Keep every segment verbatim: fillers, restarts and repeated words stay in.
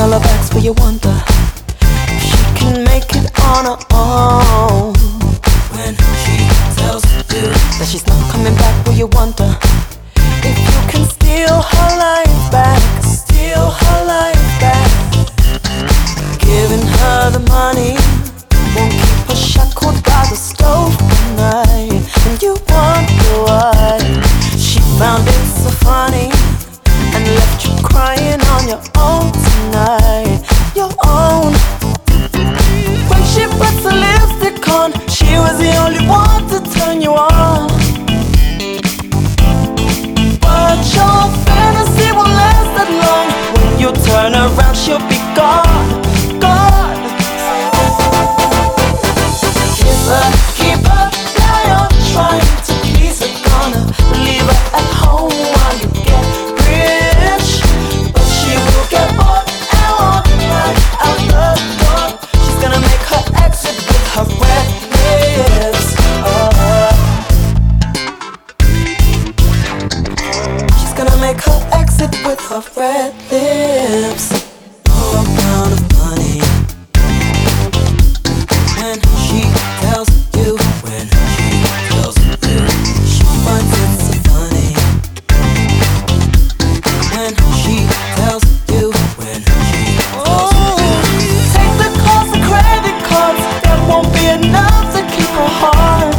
full of X, but you wonder if she can make it on her own. When she tells you that she's not coming back, will you wonder if you can steal her life back? Steal her life back. Giving her the money won't keep her shackled by the stove all night. And you wonder why she found it so funny and left you crying on your own tonight. Your own. When she puts her lipstick on, she was the only one to turn you on. But your fantasy won't last that long. When you turn around, she'll be gone, gone. Kiss her, keep her, lie on, trying to please her. Gonna leave her at home while you get rich, but she will get bored and walk right out the door. She's gonna make her exit with her red lips. Oh. She's gonna make her exit with her red lips. For a pound of money. When she tells you, when she tells you, she finds it so funny. When she tells you, when she tells you, take the calls, the credit cards, that won't be enough to keep her heart.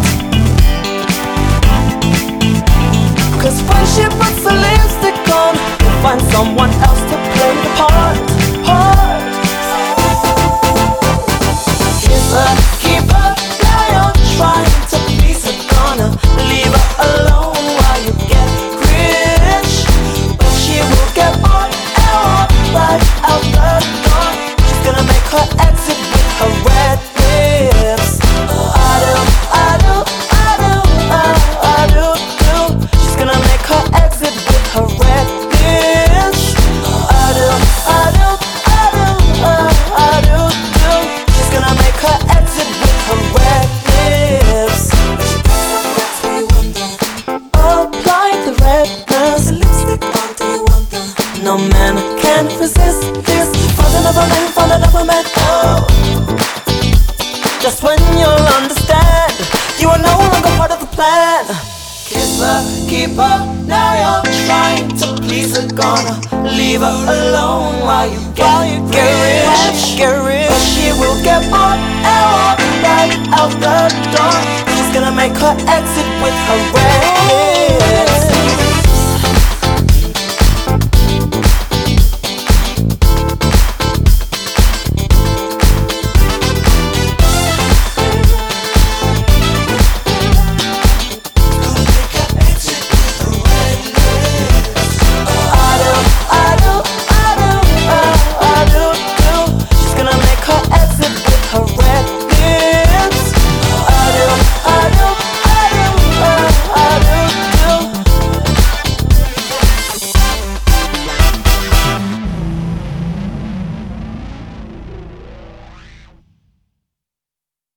Cause when she puts her lipstick on, you'll find someone else to play the part, part. Kiss her, keep her, lie on, trying to please her. Gonna leave her alone while you get rich, but she will get bored and walk right out the door. She's gonna make her exit with her red lips. I do, I do, I do, I, I do, do. She's gonna make her exit with her red lips. I do, I do, I do, I, I do, do. She's gonna make her exit with her red lips. Apply the redness, lipstick on, do you want the? No man can resist this. Find another man, find another man, oh. Just when you'll understand, you are no longer part of the plan. Kiss her, keep her, now you're trying to please her. Gonna leave her alone while you get, while you get rich, get rich. But she will get bored and walk right out the door. She's gonna make her exit with her red lips.